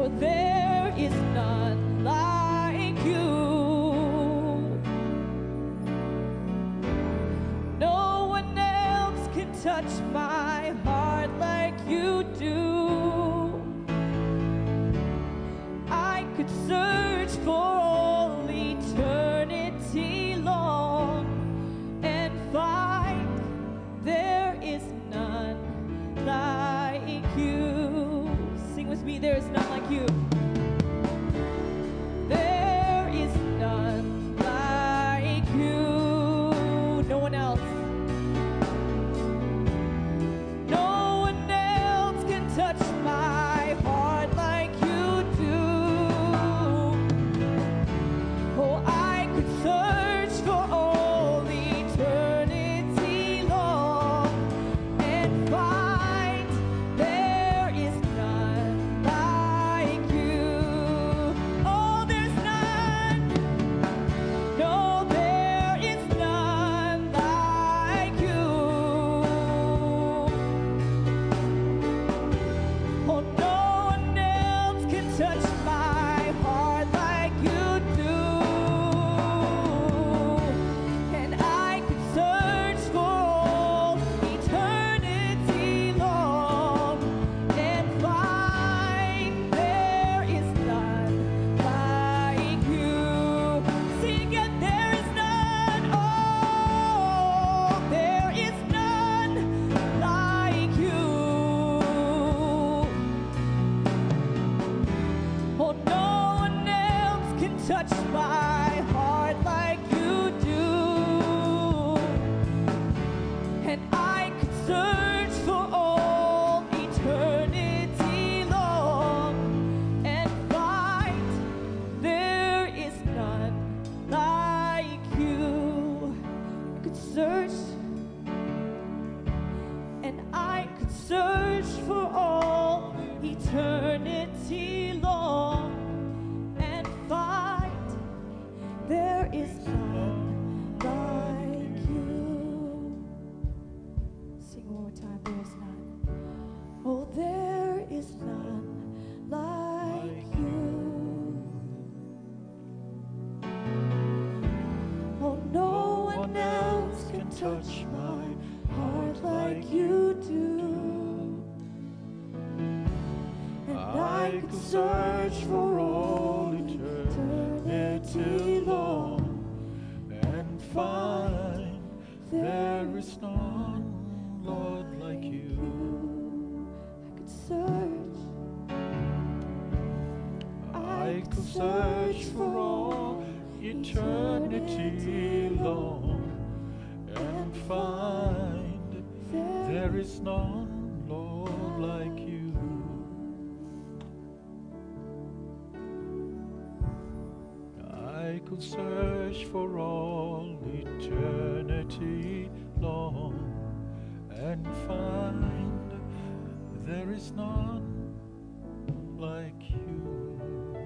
for there is none like you. No one else can touch my heart like you do. I could search for all eternity long and find there is none like you. Sing with me, there is none like you. There is none like you. No one else. No one else can touch my heart like you do. Oh, I could search for all eternity long and find there is none like you. Oh, there's none. No, there is none like you. Oh, no one else can touch my heart like you do. And I could search for all eternity long and find there is none like you. Sing again, there is none. Oh, there is none like you. Oh, no one else can touch my heart like you do. And I could search for all eternity long and find there is none like you. I could search and I could search for all eternity long and find there is none like you. Sing one more time, there is none. Oh, there is none like you. Oh, no one else can touch my heart like you do. And I could search for all eternity long and find there is none, Lord, like you. I could search. I could search for all eternity long and find there is none, Lord, like you. I could search for all eternity long and find there is none like you.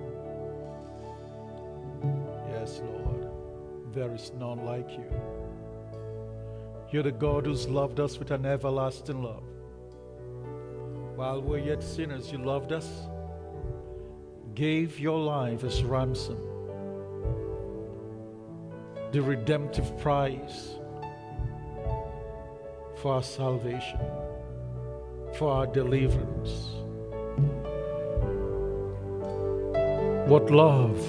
Yes, Lord, there is none like you. You're the God who's loved us with an everlasting love. While we're yet sinners, you loved us, gave your life as ransom, the redemptive price for our salvation, for our deliverance. What love!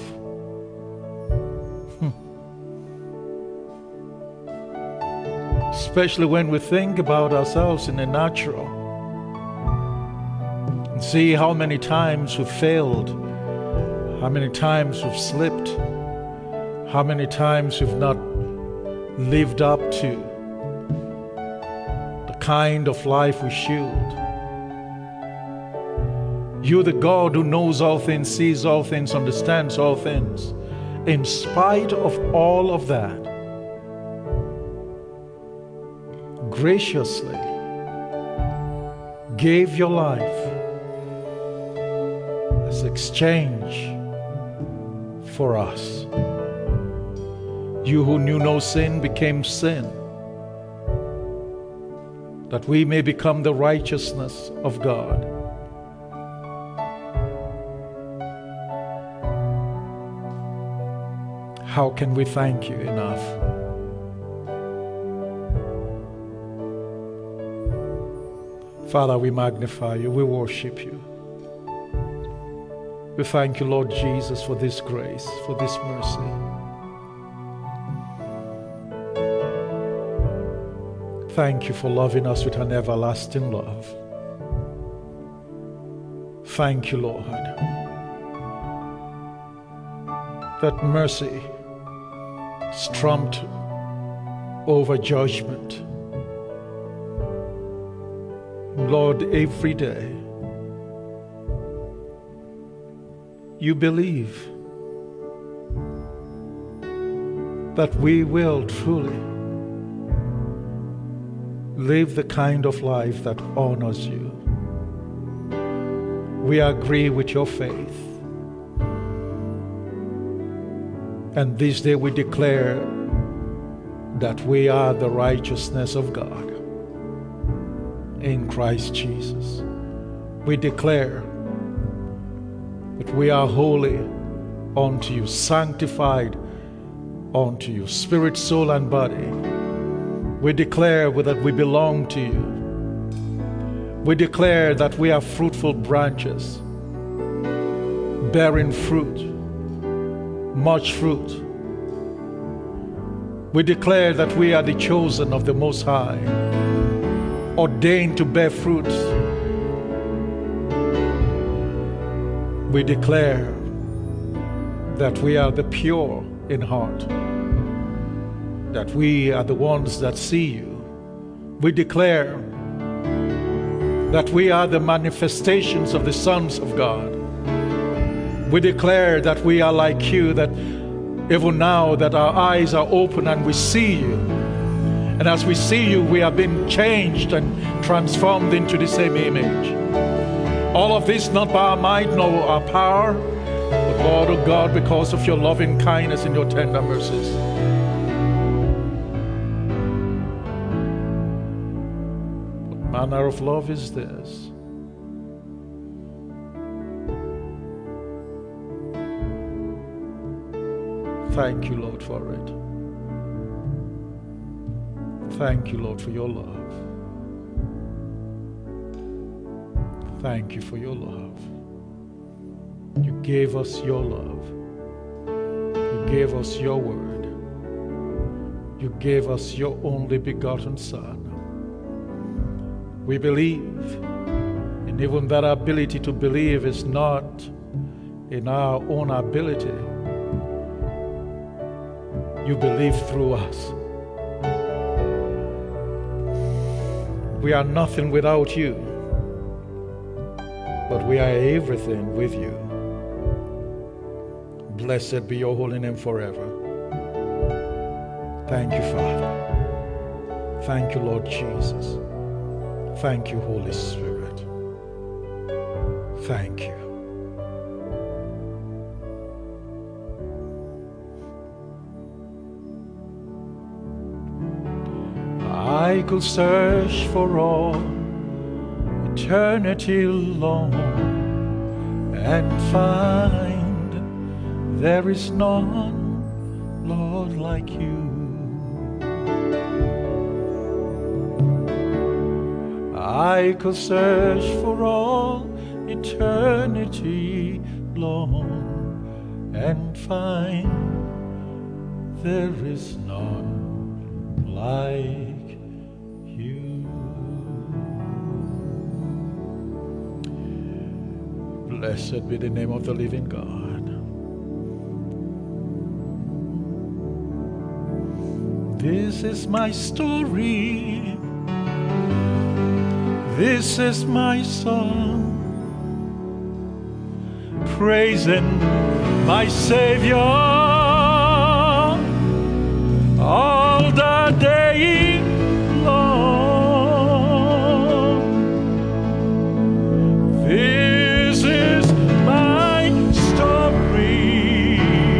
Especially when we think about ourselves in the natural and see how many times we've failed, how many times we've slipped, how many times we've not lived up to the kind of life we should. You're the God who knows all things, sees all things, understands all things. In spite of all of that, graciously gave your life as exchange for us. You who knew no sin became sin, that we may become the righteousness of God. How can we thank you enough? Father, we magnify you, we worship you. We thank you, Lord Jesus, for this grace, for this mercy. Thank you for loving us with an everlasting love. Thank you, Lord, that mercy is trumped over judgment. Lord, every day you believe that we will truly live the kind of life that honors you. We agree with your faith. And this day we declare that we are the righteousness of God in Christ Jesus. We declare that we are holy unto you, sanctified unto you, spirit, soul, and body. We declare that we belong to you. We declare that we are fruitful branches, bearing fruit, much fruit. We declare that we are the chosen of the Most High, ordained to bear fruit. We declare that we are the pure in heart, that we are the ones that see you. We declare that we are the manifestations of the sons of God. We declare that we are like you, that even now that our eyes are open and we see you. And as we see you, we have been changed and transformed into the same image. All of this not by our might nor our power, but Lord, oh God, because of your loving kindness and your tender mercies. What manner of love is this? Thank you, Lord, for it. Thank you, Lord, for your love. Thank you for your love. You gave us your love. You gave us your word. You gave us your only begotten Son. We believe, and even that ability to believe is not in our own ability. You believe through us. We are nothing without you, but we are everything with you. Blessed be your holy name forever. Thank you, Father. Thank you, Lord Jesus. Thank you, Holy Spirit. Thank you. I could search for all eternity long and find there is none, Lord, like you. I could search for all eternity long and find there is none like you. Blessed be the name of the living God. This is my story. This is my song, praising my Savior all the day long. This is my story.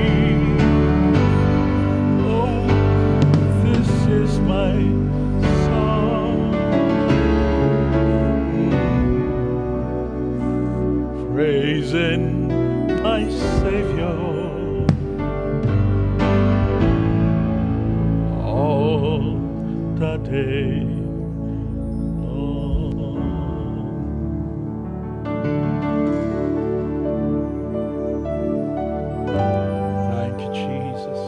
Oh, this is my song, praising my Savior the day long. Thank you, Jesus.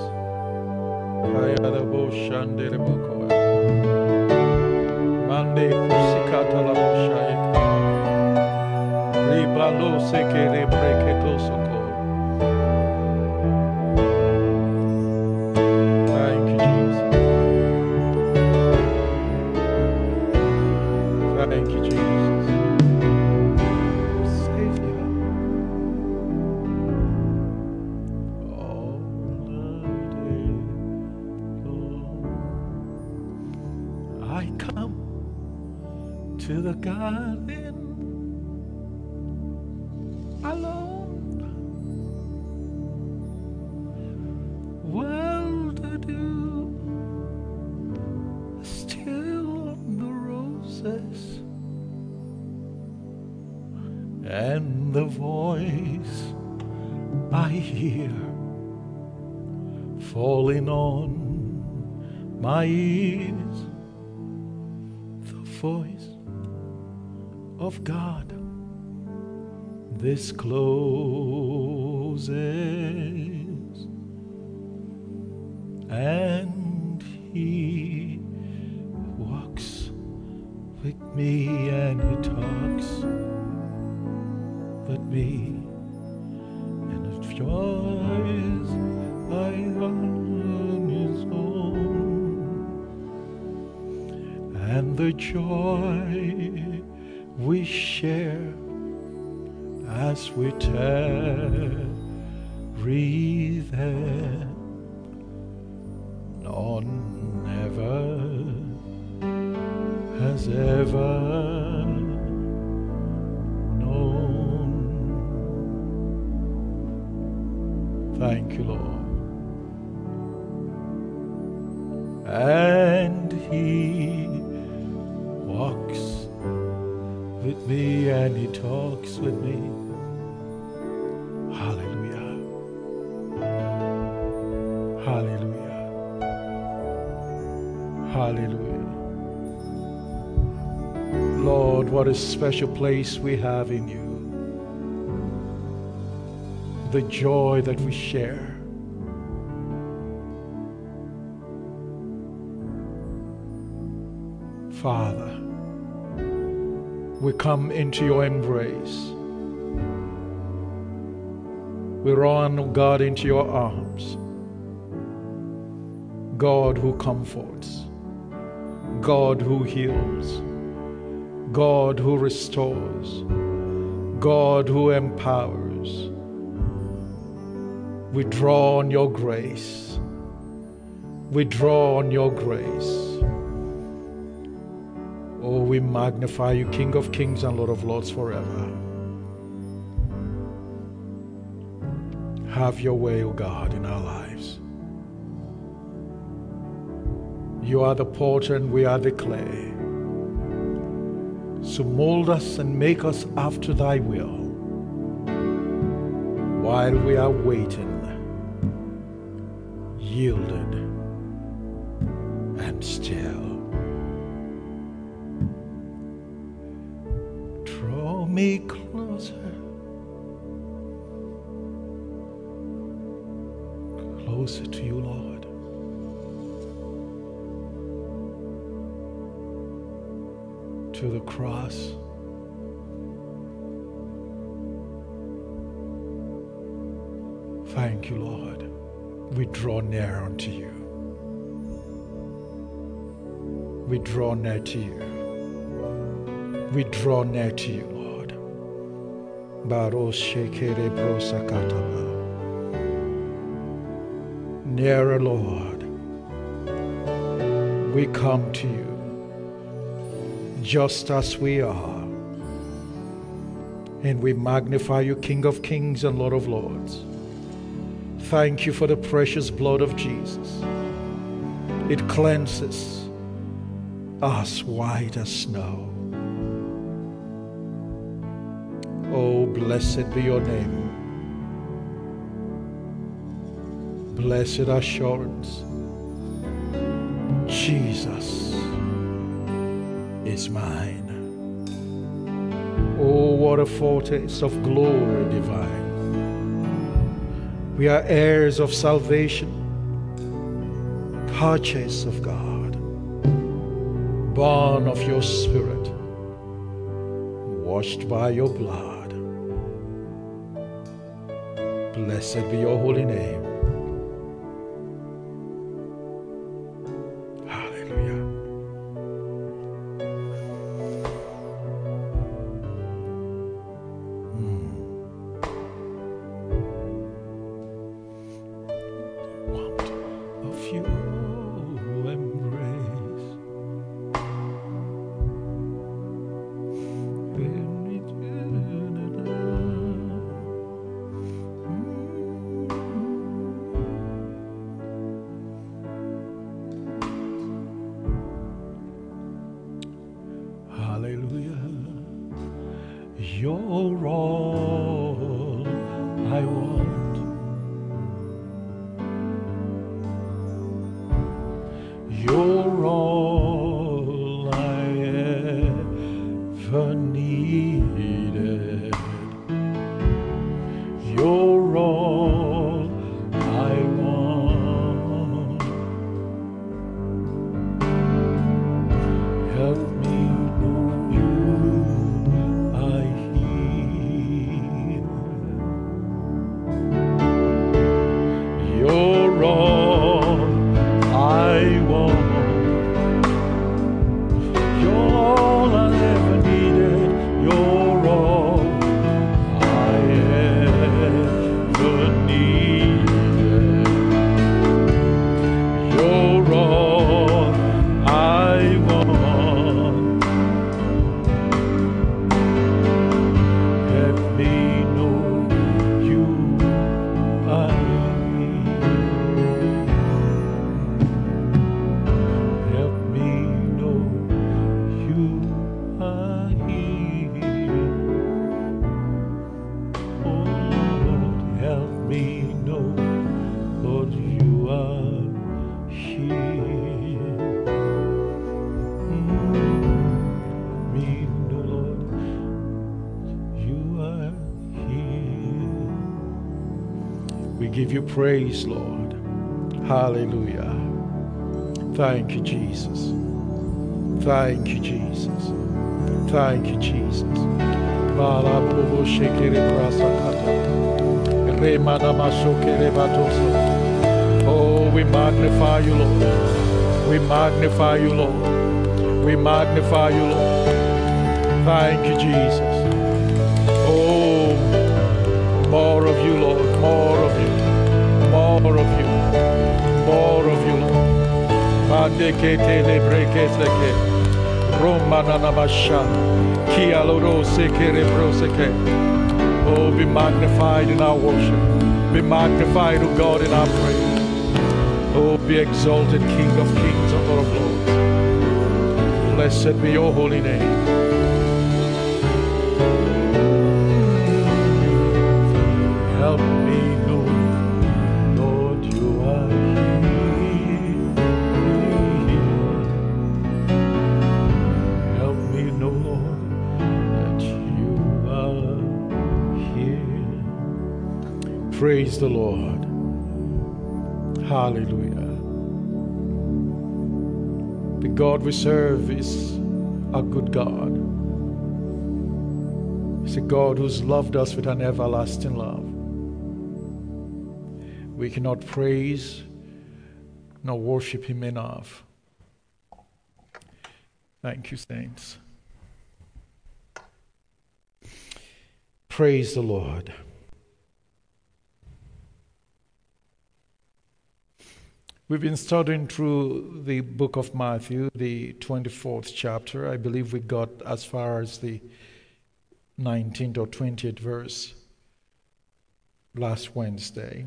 Mande kusikata la boshaika. Ribalo seke rebreketo soko. Thank you, Jesus. Thank you, Jesus. Savior. All the day long. I come to the garden alone, while the dew is still on the roses, and the voice I hear falling on my ears, the voice of God. This closes, and He walks with me and He talks with me, and the joys I on His own, and the joy we share as we tarry there, none ever has ever known. Thank you, Lord. And He walks with me and He talks with me. Hallelujah. Hallelujah. Hallelujah. Lord, what a special place we have in you. The joy that we share. Father, we come into your embrace. We run, God, into your arms. God who comforts, God who heals, God who restores, God who empowers. We draw on your grace. We draw on your grace. Oh, we magnify you, King of Kings and Lord of Lords, forever. Have your way, O God, in our lives. You are the potter and we are the clay. So mold us and make us after thy will, while we are waiting, yielded and still. Draw me closer, closer to you, Lord. To the cross. Thank you, Lord. We draw near unto you. We draw near to you. We draw near to you, Lord. Nearer, Lord. We come to you just as we are. And we magnify you, King of Kings and Lord of Lords. Thank you for the precious blood of Jesus. It cleanses us white as snow. Oh, blessed be your name. Blessed assurance. Jesus is mine. Oh, what a foretaste of glory divine. We are heirs of salvation, purchased of God, born of your Spirit, washed by your blood. Blessed be your holy name. Hallelujah. Want of your embrace. Hallelujah. You're all I want. You're all I ever needed. You're all I want. Help me know you are here. You're all I want. You're all I ever needed. You're all I ever needed. You're all I want. Let me know you are here. Help me know you are here. Oh Lord, help me know, Lord, you are here. Me know, Lord, you are here. We give you praise, Lord. Hallelujah. Thank you, Jesus. Thank you, Jesus. Thank you, Jesus. Balabobo shekere brasakata. Remana mashokere batoso. Oh, we magnify you, Lord. We magnify you, Lord. We magnify you, Lord. Thank you, Jesus. Oh, more of you, Lord. More of you. More of you. More of you, Lord. Padekete lebrekeseke. Romananamasha. Kialoroseke rebroseke. Oh, be magnified in our worship. Be magnified, O God, in our praise. Oh, be exalted, King of kings and Lord of lords. Blessed be your holy name. Help me know, Lord, you are here. Help me know, Lord, that you are here. Praise the Lord. Hallelujah. The God we serve is a good God. It's a God who's loved us with an everlasting love. We cannot praise nor worship him enough. Thank you, saints. Praise the Lord. We've been studying through the book of Matthew, the 24th chapter. I believe we got as far as the 19th or 20th verse last Wednesday.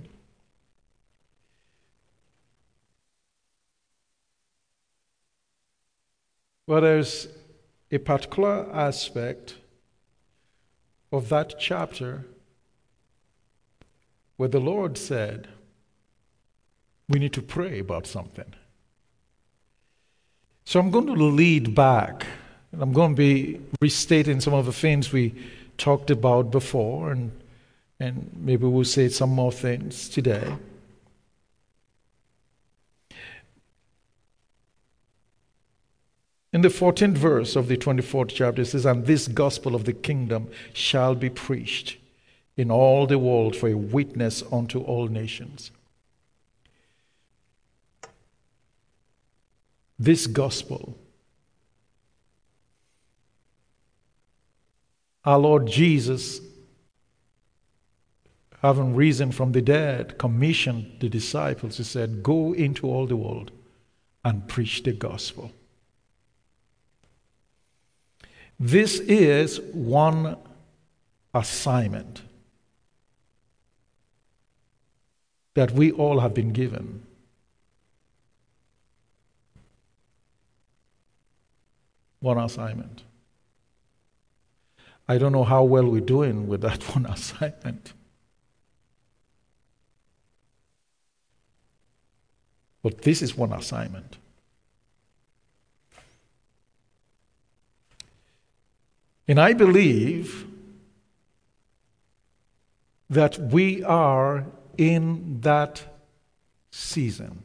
Well, there's a particular aspect of that chapter where the Lord said, we need to pray about something. So I'm going to lead back. I'm going to be restating some of the things we talked about before, and maybe we'll say some more things today. In the 14th verse of the 24th chapter, it says, "And this gospel of the kingdom shall be preached in all the world for a witness unto all nations." This gospel, our Lord Jesus, having risen from the dead, commissioned the disciples. He said, "Go into all the world and preach the gospel." This is one assignment that we all have been given. One assignment. I don't know how well we're doing with that one assignment. But this is one assignment. And I believe that we are in that season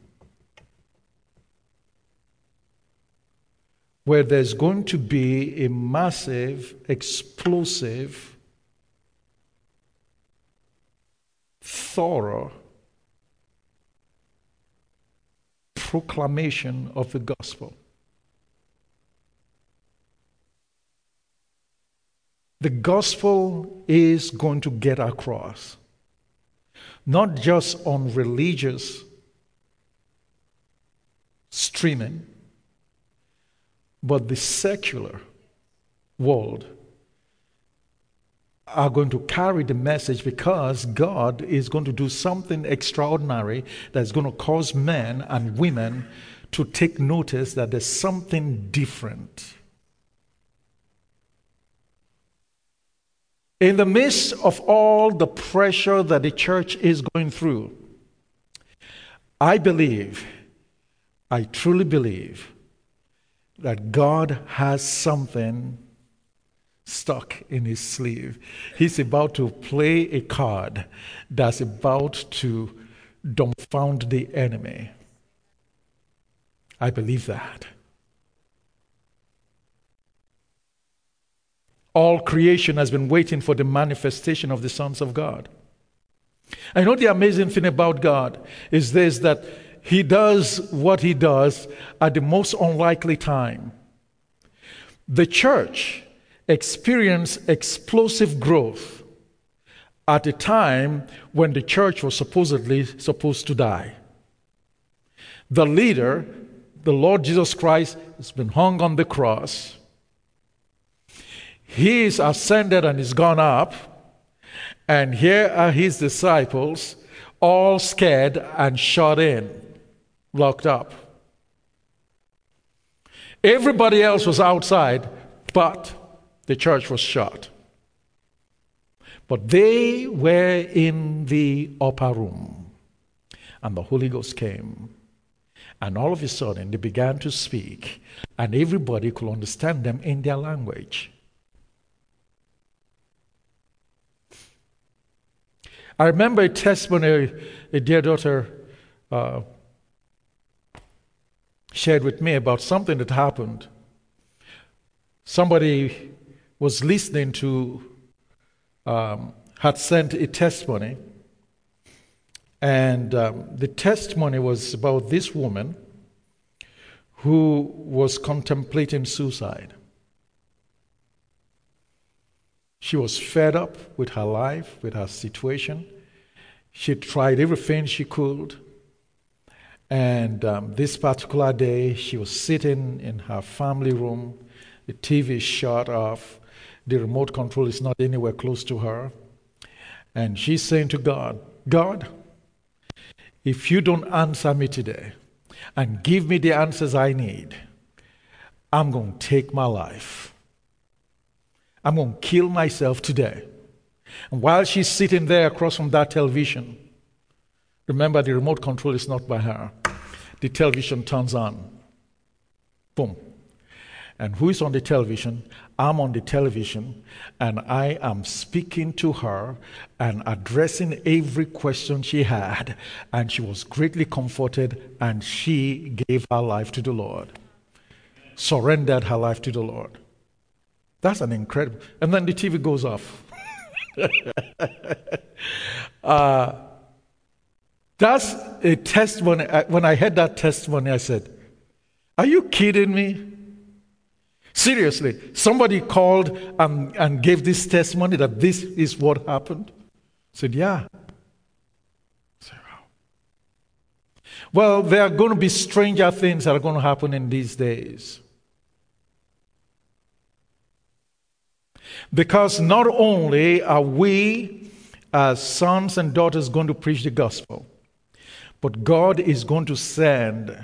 where there's going to be a massive, explosive, thorough proclamation of the gospel. The gospel is going to get across, not just on religious streaming, but the secular world are going to carry the message, because God is going to do something extraordinary that's going to cause men and women to take notice that there's something different. In the midst of all the pressure that the church is going through, I truly believe that God has something stuck in his sleeve. He's about to play a card that's about to dumbfound the enemy. I believe that. All creation has been waiting for the manifestation of the sons of God. I know the amazing thing about God is this, that he does what he does at the most unlikely time. The church experienced explosive growth at a time when the church was supposed to die. The leader, the Lord Jesus Christ, has been hung on the cross. He is ascended and is gone up, and here are his disciples, all scared and shut in, locked up. Everybody else was outside, but the church was shut. But they were in the upper room, and the Holy Ghost came. And all of a sudden, they began to speak, and everybody could understand them in their language. I remember a testimony a dear daughter shared with me about something that happened. Somebody was listening to, had sent a testimony, and the testimony was about this woman who was contemplating suicide. She was fed up with her life, with her situation. She tried everything she could. And this particular day, she was sitting in her family room. The TV is shut off. The remote control is not anywhere close to her. And she's saying to God, "God, if you don't answer me today and give me the answers I need, I'm going to take my life. I'm going to kill myself today." And while she's sitting there across from that television, remember the remote control is not by her. The television turns on. Boom. And who is on the television? I'm on the television, and I am speaking to her and addressing every question she had, and she was greatly comforted, and she gave her life to the Lord, surrendered her life to the Lord. That's an incredible. And then the TV goes off. That's a testimony. When I heard that testimony, I said, "Are you kidding me?" Seriously, somebody called and gave this testimony that this is what happened. I said, "Yeah." I said, "Wow." Well, there are going to be stranger things that are going to happen in these days. Because not only are we as sons and daughters going to preach the gospel, but God is going to send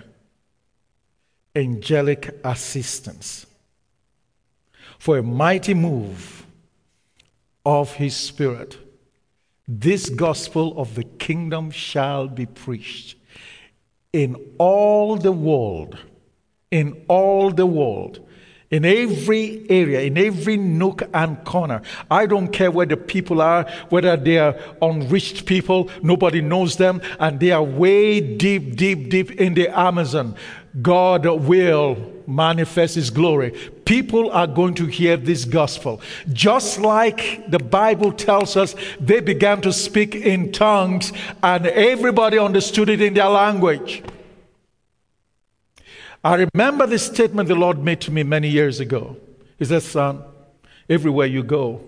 angelic assistance for a mighty move of His Spirit. This gospel of the kingdom shall be preached in all the world, in every area, in every nook and corner. I don't care where the people are, whether they are unreached people, nobody knows them, and they are way deep in the Amazon. God will manifest His glory. People are going to hear this gospel. Just like the Bible tells us, they began to speak in tongues and everybody understood it in their language. I remember the statement the Lord made to me many years ago. He said, "Son, everywhere you go,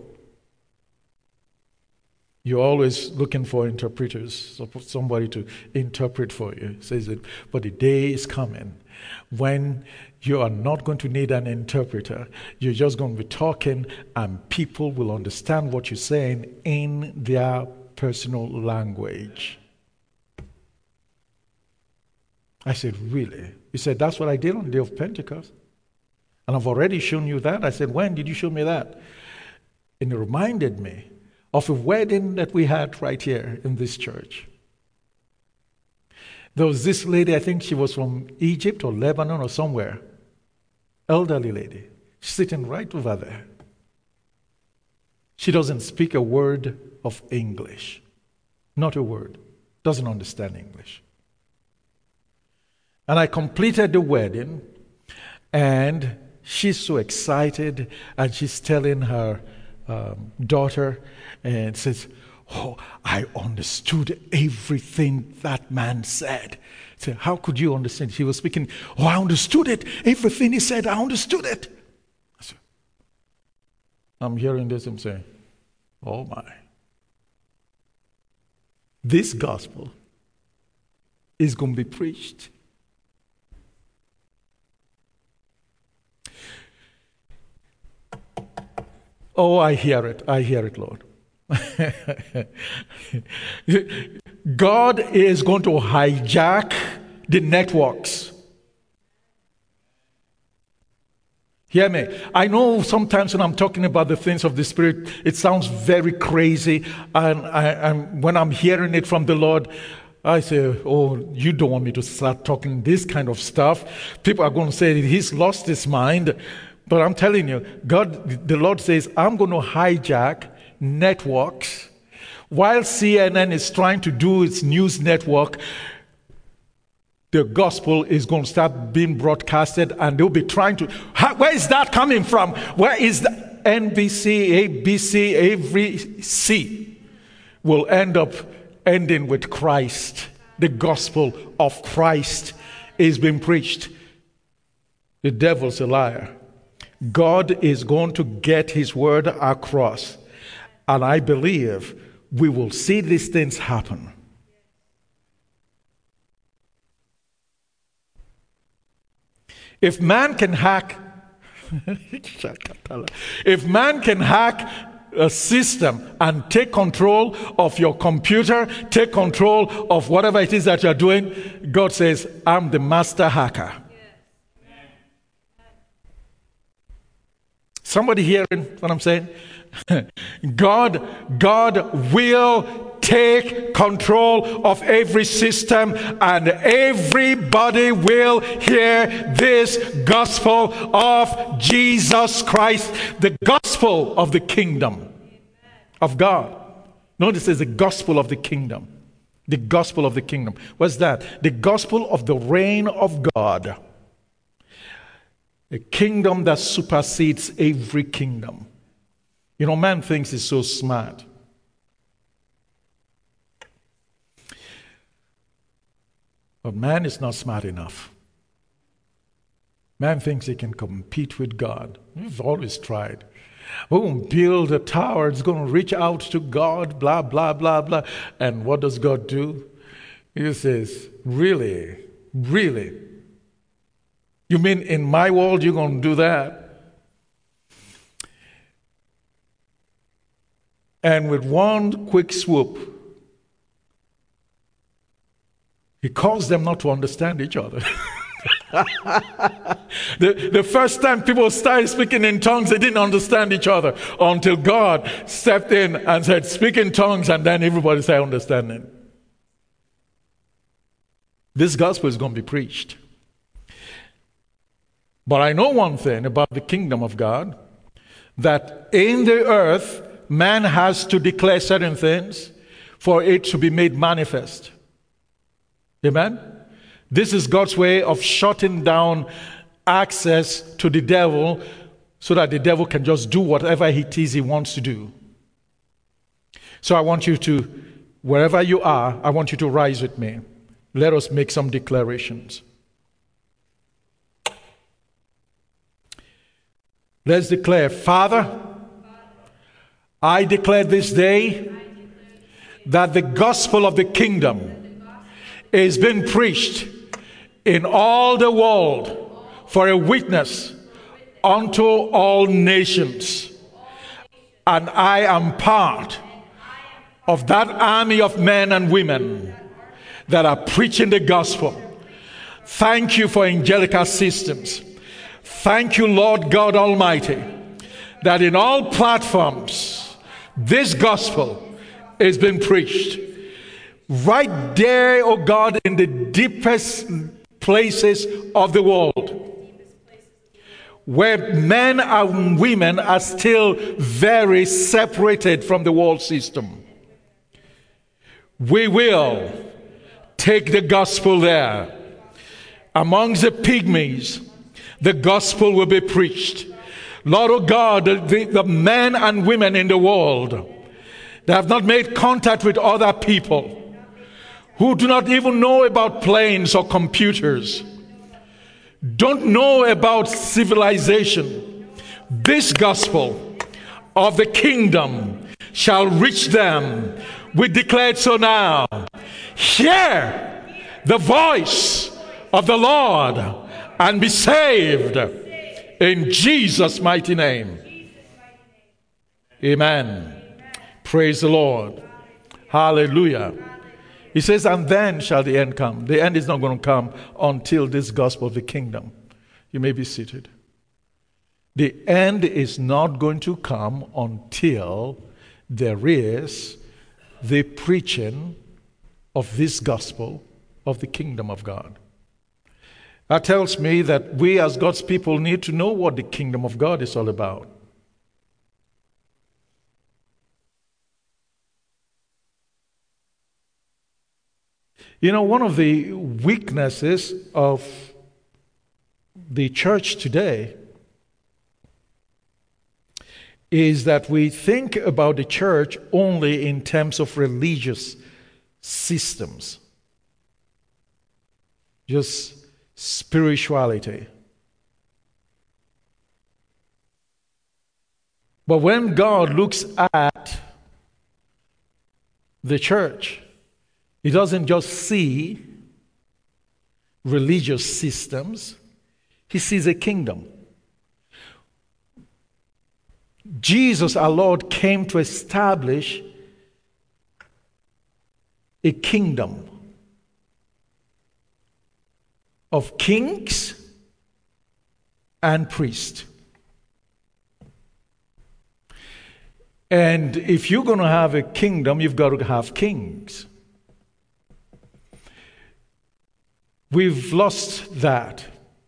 you're always looking for interpreters, somebody to interpret for you." He says it, but the day is coming when you are not going to need an interpreter. You're just going to be talking and people will understand what you're saying in their personal language. I said, "Really?" He said, "That's what I did on the day of Pentecost. And I've already shown you that." I said, "When did you show me that?" And it reminded me of a wedding that we had right here in this church. There was this lady, I think she was from Egypt or Lebanon or somewhere, elderly lady, sitting right over there. She doesn't speak a word of English. Not a word. Doesn't understand English. And I completed the wedding, and she's so excited, and she's telling her daughter, and says, "Oh, I understood everything that man said." I said, "How could you understand?" She was speaking, "Oh, I understood it. Everything he said, I understood it." I said, I'm hearing this, I'm saying, "Oh my. This gospel is going to be preached." Oh, I hear it, Lord. God is going to hijack the networks. Hear me. I know sometimes when I'm talking about the things of the Spirit, it sounds very crazy. And when I'm hearing it from the Lord, I say, "Oh, you don't want me to start talking this kind of stuff." People are going to say he's lost his mind. But I'm telling you, God, the Lord says, "I'm going to hijack networks." While CNN is trying to do its news network, the gospel is going to start being broadcasted, and they'll be trying to, where is that coming from? Where is the NBC, ABC, every C will end up ending with Christ. The gospel of Christ is being preached. The devil's a liar. God is going to get His word across. And I believe we will see these things happen. If man can hack a system and take control of your computer, take control of whatever it is that you're doing, God says, "I'm the master hacker." Somebody hearing what I'm saying? God will take control of every system, and everybody will hear this gospel of Jesus Christ, the gospel of the kingdom of God. Notice it's the gospel of the kingdom. The gospel of the kingdom. What's that? The gospel of the reign of God. A kingdom that supersedes every kingdom. You know, man thinks he's so smart. But man is not smart enough. Man thinks he can compete with God. We've always tried. We're going to build a tower. It's going to reach out to God, blah, blah, blah, blah. And what does God do? He says, really? Really? You mean in my world you're going to do that? And with one quick swoop, he caused them not to understand each other. The first time people started speaking in tongues, they didn't understand each other until God stepped in and said, speak in tongues, and then everybody started understanding. This gospel is going to be preached. But I know one thing about the kingdom of God, that in the earth, man has to declare certain things for it to be made manifest. Amen? This is God's way of shutting down access to the devil so that the devil can just do whatever it is he wants to do. So I want you to, wherever you are, I want you to rise with me. Let us make some declarations. Let's declare, Father, I declare this day that the gospel of the kingdom is being preached in all the world for a witness unto all nations. And I am part of that army of men and women that are preaching the gospel. Thank you for angelic assistance. Thank you, Lord God Almighty, that in all platforms, this gospel is being preached. Right there, oh God, in the deepest places of the world, where men and women are still very separated from the world system. We will take the gospel there. Amongst the pygmies, the gospel will be preached. Lord, oh God, the men and women in the world that have not made contact with other people, who do not even know about planes or computers, don't know about civilization, this gospel of the kingdom shall reach them. We declare it so now. Hear the voice of the Lord and be saved in Jesus' mighty name. Amen. Praise the Lord. Hallelujah. He says, and then shall the end come. The end is not going to come until this gospel of the kingdom. You may be seated. The end is not going to come until there is the preaching of this gospel of the kingdom of God. That tells me that we as God's people need to know what the kingdom of God is all about. You know, one of the weaknesses of the church today is that we think about the church only in terms of religious systems. Just spirituality. But when God looks at the church, He doesn't just see religious systems, He sees a kingdom. Jesus, our Lord, came to establish a kingdom of kings and priests. And if you're going to have a kingdom, you've got to have kings. We've lost that.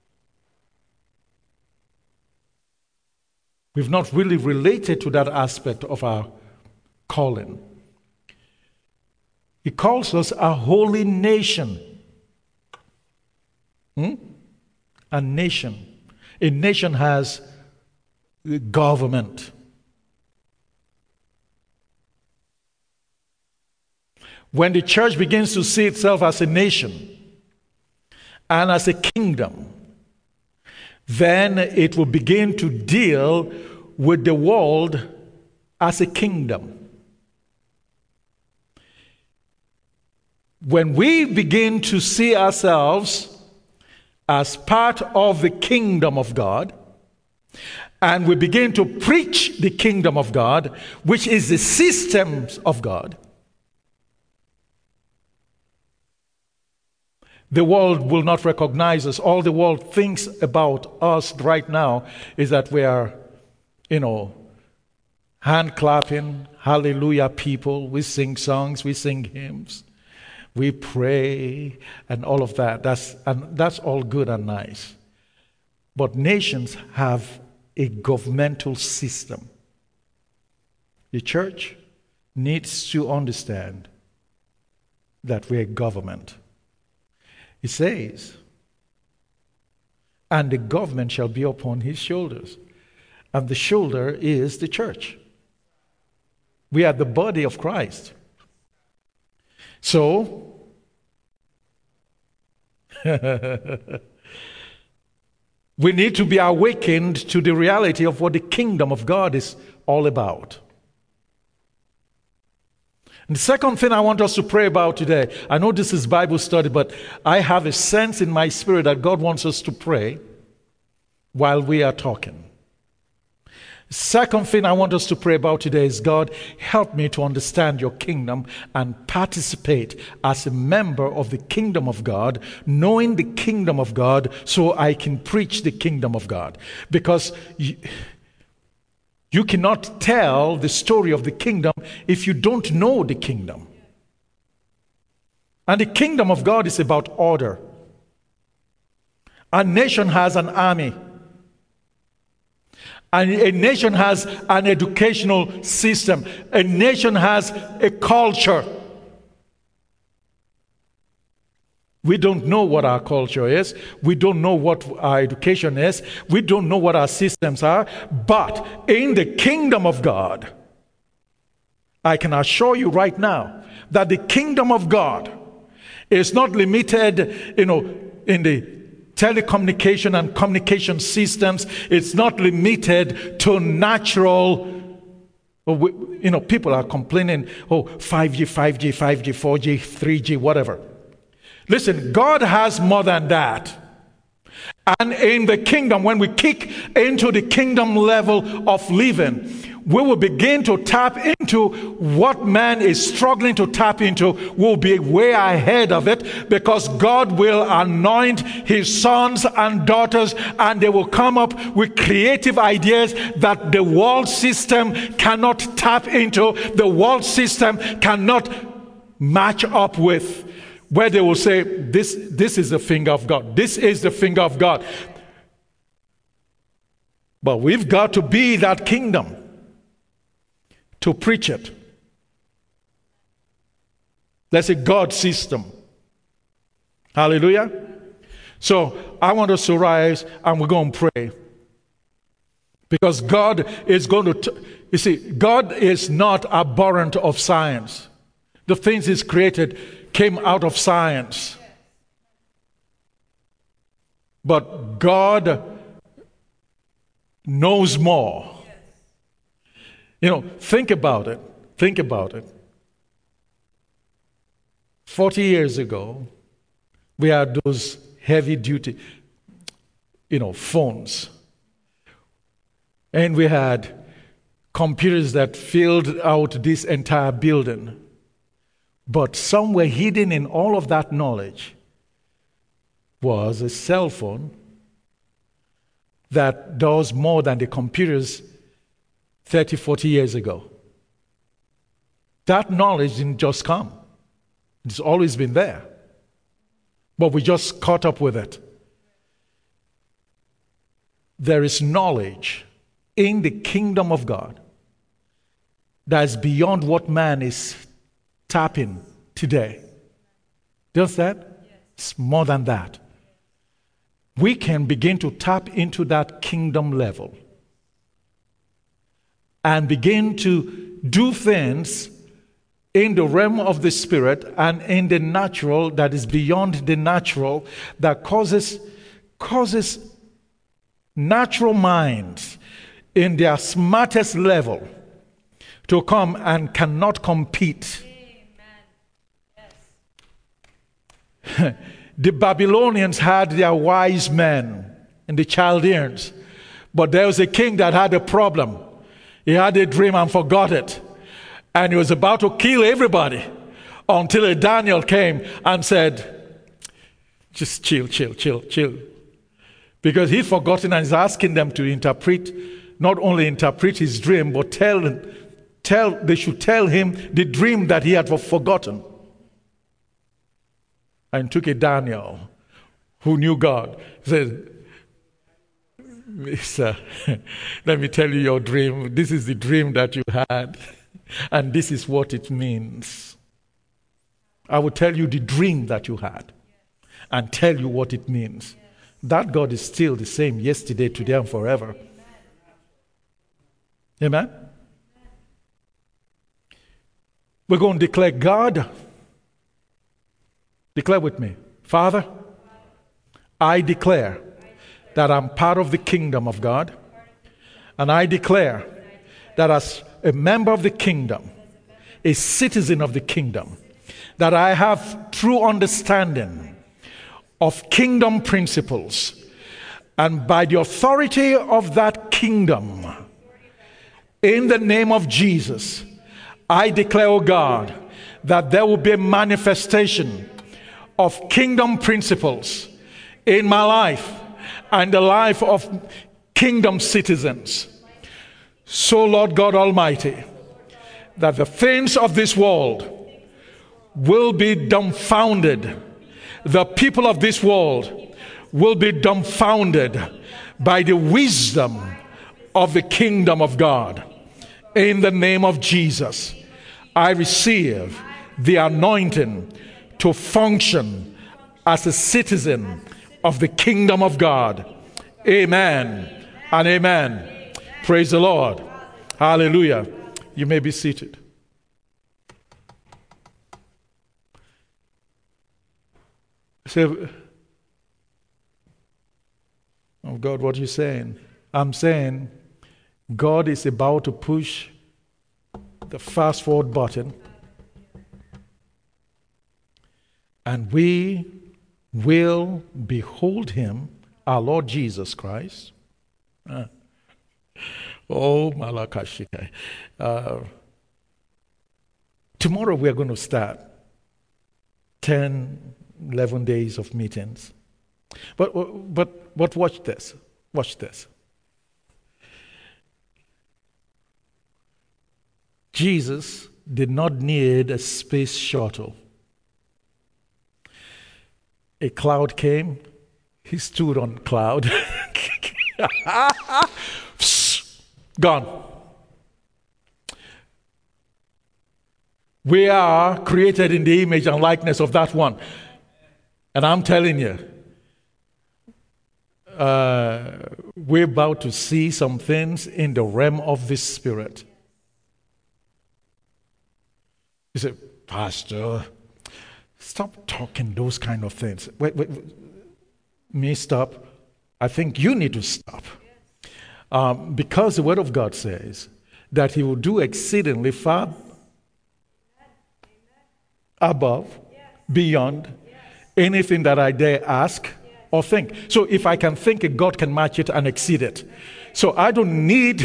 We've not really related to that aspect of our calling. He calls us a holy nation. A nation. A nation has a government. When the church begins to see itself as a nation and as a kingdom, then it will begin to deal with the world as a kingdom. When we begin to see ourselves as part of the kingdom of God, and we begin to preach the kingdom of God, which is the systems of God, the world will not recognize us. All the world thinks about us right now is that we are, hand clapping, hallelujah people. We sing songs, we sing hymns, we pray, and all of that. That's all good and nice. But nations have a governmental system. The church needs to understand that we're government. It says, and the government shall be upon his shoulders. And the shoulder is the church. We are the body of Christ. So, we need to be awakened to the reality of what the kingdom of God is all about. And the second thing I want us to pray about today, I know this is Bible study, but I have a sense in my spirit that God wants us to pray while we are talking. Second thing I want us to pray about today is, God, help me to understand your kingdom and participate as a member of the kingdom of God, knowing the kingdom of God so I can preach the kingdom of God. Because you cannot tell the story of the kingdom if you don't know the kingdom. And the kingdom of God is about order. A nation has an army. And a nation has an educational system. A nation has a culture. We don't know what our culture is. We don't know what our education is. We don't know what our systems are. But in the kingdom of God, I can assure you right now that the kingdom of God is not limited, in the telecommunication and communication systems. It's not limited to natural. People are complaining, 5G, 4G, 3G, whatever. Listen, God has more than that. And in the kingdom, when we kick into the kingdom level of living, we will begin to tap into what man is struggling to tap into. We'll be way ahead of it, because God will anoint his sons and daughters, and they will come up with creative ideas that the world system cannot tap into, the world system cannot match up with. Where they will say, this is the finger of God. This is the finger of God. But we've got to be that kingdom to preach it. That's a God system. Hallelujah. So I want us to rise and we're going to pray. Because God is going to, God is not abhorrent of science. The things he's created came out of science. But God knows more. Think about it. Think about it. 40 years ago, we had those heavy duty, phones. And we had computers that filled out this entire building. But somewhere hidden in all of that knowledge was a cell phone that does more than the computers 30, 40 years ago. That knowledge didn't just come. It's always been there. But we just caught up with it. There is knowledge in the kingdom of God that is beyond what man is tapping today. Does that? Yes. It's more than that. We can begin to tap into that kingdom level and begin to do things in the realm of the spirit and in the natural that is beyond the natural, that causes natural minds in their smartest level to come and cannot compete. Yes. The Babylonians had their wise men and the Chaldeans, but there was a king that had a problem. He had a dream and forgot it, and he was about to kill everybody until a Daniel came and said, just chill, because he'd forgotten, and he's asking them to interpret, not only interpret his dream, but they should tell him the dream that he had forgotten. And took a Daniel who knew God. He said, Mister, let me tell you your dream. This is the dream that you had, and this is what it means. I will tell you the dream that you had and tell you what it means. That God is still the same yesterday, today, and forever. Amen? We're going to declare God. Declare with me. Father, I declare that I'm part of the kingdom of God. And I declare that as a member of the kingdom, a citizen of the kingdom, that I have true understanding of kingdom principles. And by the authority of that kingdom, in the name of Jesus, I declare, O God, that there will be a manifestation of kingdom principles in my life and the life of kingdom citizens. So, Lord God Almighty, that the things of this world will be dumbfounded. The people of this world will be dumbfounded by the wisdom of the kingdom of God. In the name of Jesus, I receive the anointing to function as a citizen of the kingdom of God. Amen and amen. Praise the Lord. Hallelujah. You may be seated. Say, oh God, what are you saying? I'm saying God is about to push the fast forward button, and we will behold him, our Lord Jesus Christ. Oh, Malakashikai. Tomorrow we are going to start 10, 11 days of meetings. But watch this. Watch this. Jesus did not need a space shuttle. A cloud came. He stood on cloud. Gone. We are created in the image and likeness of that one. And I'm telling you, we're about to see some things in the realm of the spirit. You say, Pastor, stop talking those kind of things. Wait, me stop? I think you need to stop. Because the Word of God says that He will do exceedingly far above, beyond anything that I dare ask or think. So if I can think it, God can match it and exceed it. So I don't need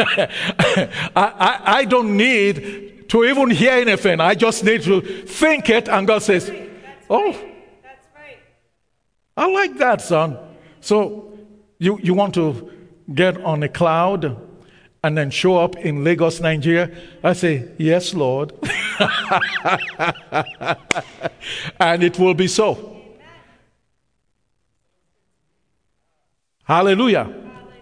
I don't need to even hear anything. I just need to think it, and God says, oh, that's right. I like that, son. So you want to get on a cloud and then show up in Lagos, Nigeria? I say, yes, Lord. And it will be so. Hallelujah.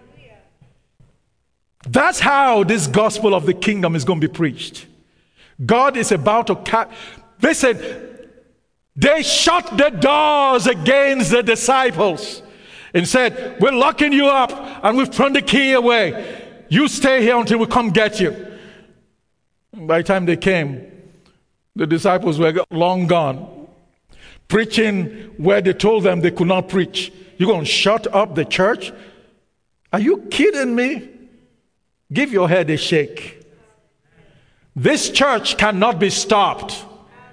That's how this gospel of the kingdom is going to be preached. God is about to listen, they shut the doors against the disciples and said, we're locking you up and we've thrown the key away. You stay here until we come get you. By the time they came, the disciples were long gone, preaching where they told them they could not preach. You're going to shut up the church? Are you kidding me? Give your head a shake. This church cannot be stopped.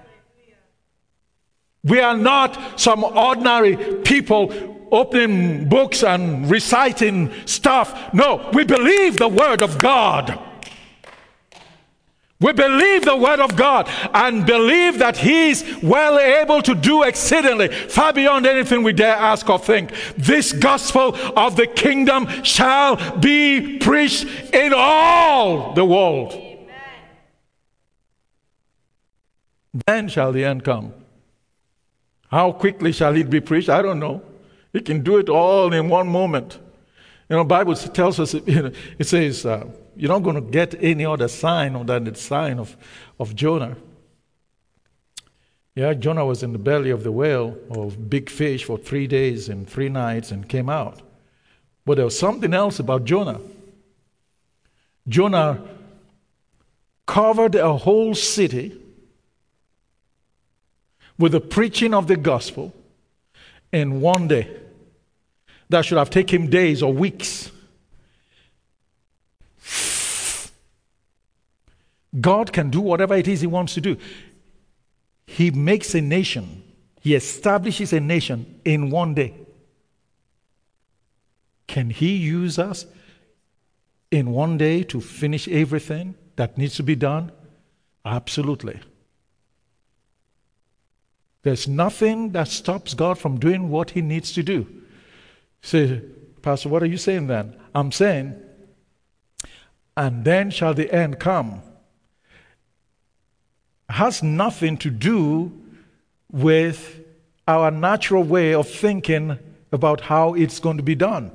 We are not some ordinary people opening books and reciting stuff. No, we believe the word of God. We believe the word of God and believe that he's well able to do exceedingly, far beyond anything we dare ask or think. This gospel of the kingdom shall be preached in all the world. Amen. Then shall the end come. How quickly shall it be preached? I don't know. He can do it all in one moment. You know, the Bible tells us, it says, you're not going to get any other sign other than the sign of Jonah. Yeah, Jonah was in the belly of the whale, of big fish, for 3 days and 3 nights and came out. But there was something else about Jonah. Jonah covered a whole city with the preaching of the gospel in one day. That should have taken him days or weeks. God can do whatever it is he wants to do. He makes a nation. He establishes a nation in one day. Can he use us in one day to finish everything that needs to be done? Absolutely. There's nothing that stops God from doing what he needs to do. Say, Pastor, what are you saying then? I'm saying, and then shall the end come. Has nothing to do with our natural way of thinking about how it's going to be done.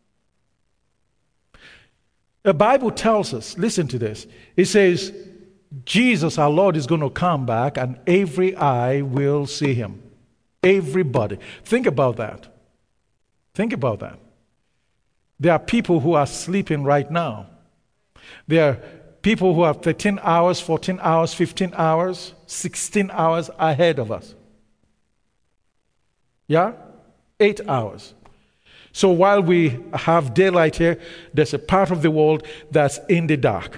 The Bible tells us, listen to this. It says, Jesus, our Lord, is going to come back and every eye will see him. Everybody. Think about that. Think about that. There are people who are sleeping right now. There are people who have 13 hours, 14 hours, 15 hours, 16 hours ahead of us. Yeah? 8 hours. So while we have daylight here, there's a part of the world that's in the dark.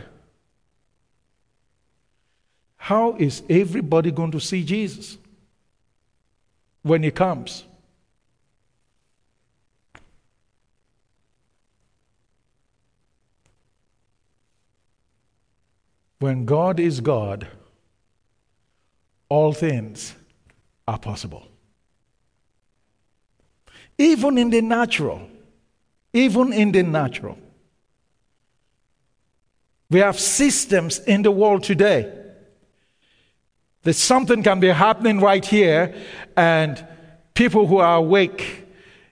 How is everybody going to see Jesus when he comes? When God is God, all things are possible. Even in the natural. Even in the natural. We have systems in the world today that something can be happening right here, and people who are awake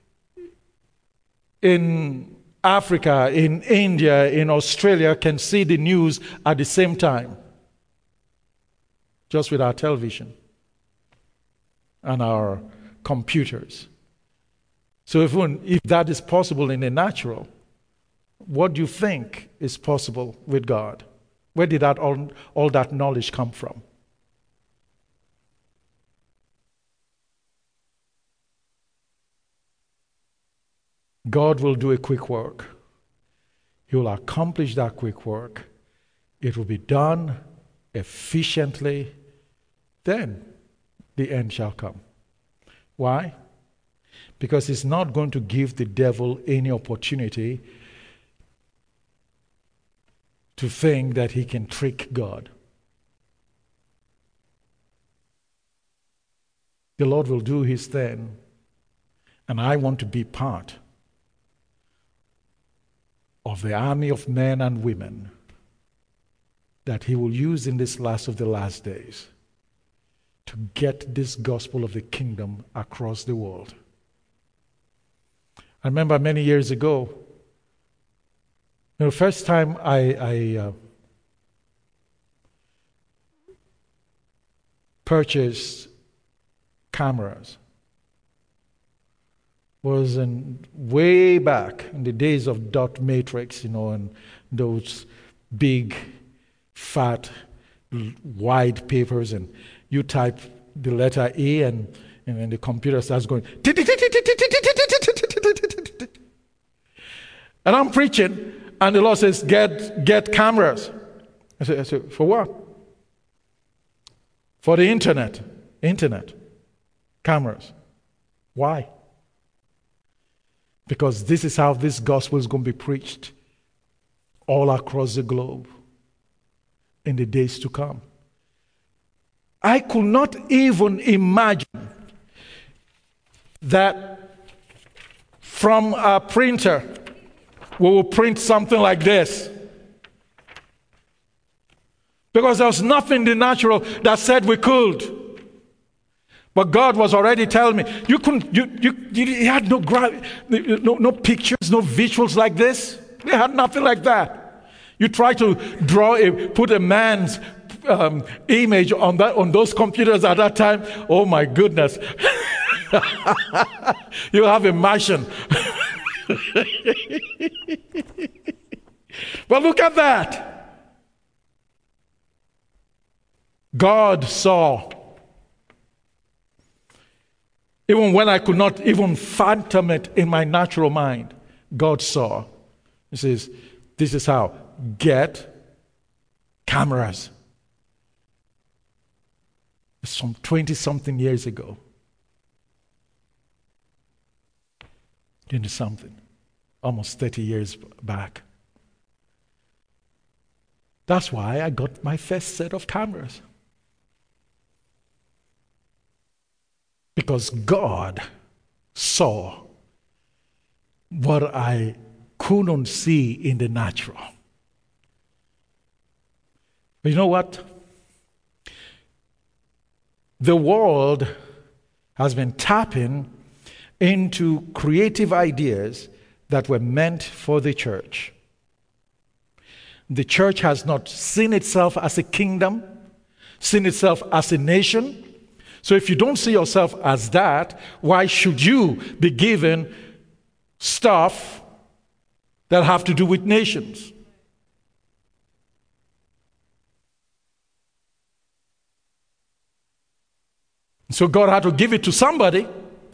in Africa, in India, in Australia can see the news at the same time. Just with our television and our computers. So if that is possible in the natural, what do you think is possible with God? Where did that all that knowledge come from? God will do a quick work. He will accomplish that quick work. It will be done efficiently. Then the end shall come. Why? Because he's not going to give the devil any opportunity to think that he can trick God. The Lord will do his thing, and I want to be part of the army of men and women that he will use in this last of the last days to get this gospel of the kingdom across the world. I remember many years ago, the first time I purchased cameras was way back in the days of dot matrix, and those big, fat, wide papers, and you type the letter A, and then the computer starts going. And I'm preaching, and the Lord says, "Get cameras." I said, "For what?" "For the internet cameras." Why? Because this is how this gospel is going to be preached all across the globe in the days to come. I could not even imagine that from a printer we will print something like this. Because there was nothing in the natural that said we could. But God was already telling me, you had no pictures, no visuals like this. They had nothing like that. You try to put a man's image on those computers at that time. Oh my goodness. You have a Martian. But look at that. God saw. Even when I could not even fathom it in my natural mind, God saw. He says, this is how. Get cameras. It's from 20-something years ago. 20-something. Almost 30 years back. That's why I got my first set of cameras. Because God saw what I couldn't see in the natural. But you know what? The world has been tapping into creative ideas that were meant for the church. The church has not seen itself as a kingdom, seen itself as a nation. So if you don't see yourself as that, why should you be given stuff that have to do with nations? So God had to give it to somebody.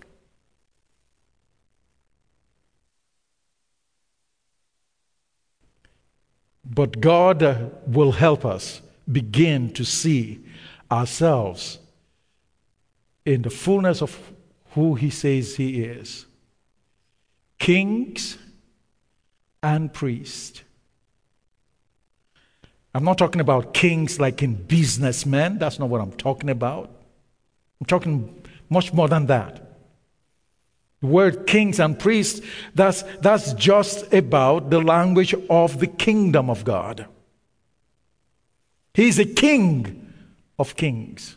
But God will help us begin to see ourselves in the fullness of who He says He is. Kings and priests. I'm not talking about kings like in businessmen. That's not what I'm talking about. I'm talking much more than that. The word kings and priests, that's just about the language of the kingdom of God. He's a king of kings.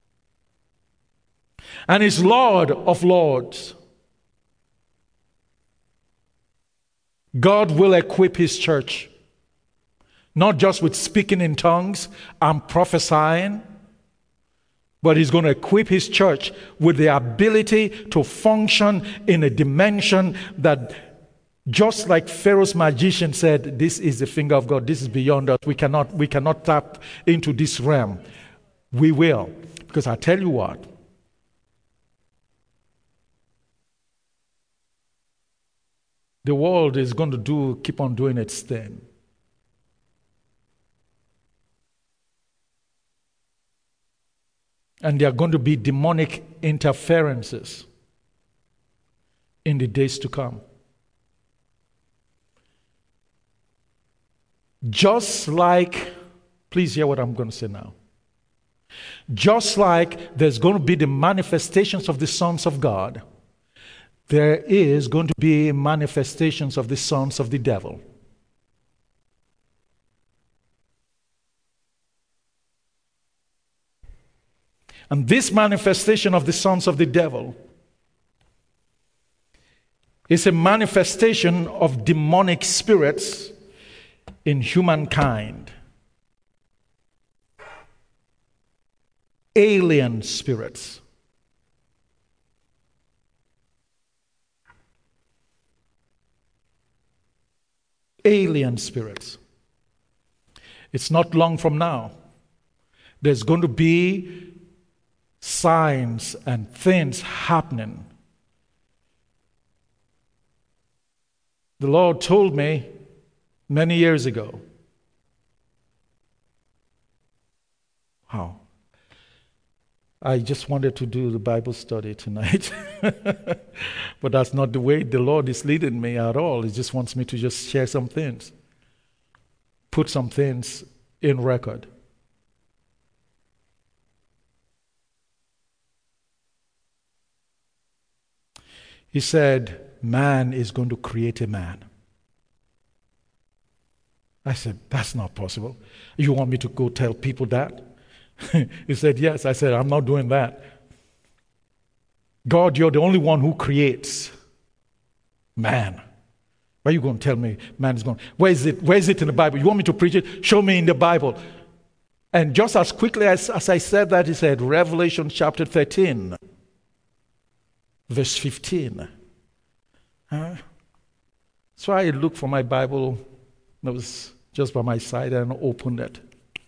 And He's Lord of lords. God will equip His church, not just with speaking in tongues and prophesying, but He's going to equip His church with the ability to function in a dimension that, just like Pharaoh's magician said, this is the finger of God, this is beyond us. We cannot tap into this realm. We will. Because I tell you what, the world is going to keep on doing its thing. And there are going to be demonic interferences in the days to come. Just like, please hear what I'm going to say now. Just like there's going to be the manifestations of the sons of God, there is going to be manifestations of the sons of the devil. And this manifestation of the sons of the devil is a manifestation of demonic spirits in humankind. Alien spirits. Alien spirits. It's not long from now. There's going to be signs and things happening. The Lord told me many years ago. Wow. I just wanted to do the Bible study tonight. But that's not the way the Lord is leading me at all. He just wants me to just share some things. Put some things in record. He said, man is going to create a man. I said, that's not possible. You want me to go tell people that? He said, yes. I said, I'm not doing that. God, you're the only one who creates man. Why are you going to tell me man is going? Where is it? Where is it in the Bible? You want me to preach it? Show me in the Bible. And just as quickly as I said that, he said, Revelation chapter 13, verse 15. So I looked for my Bible that was just by my side and opened it.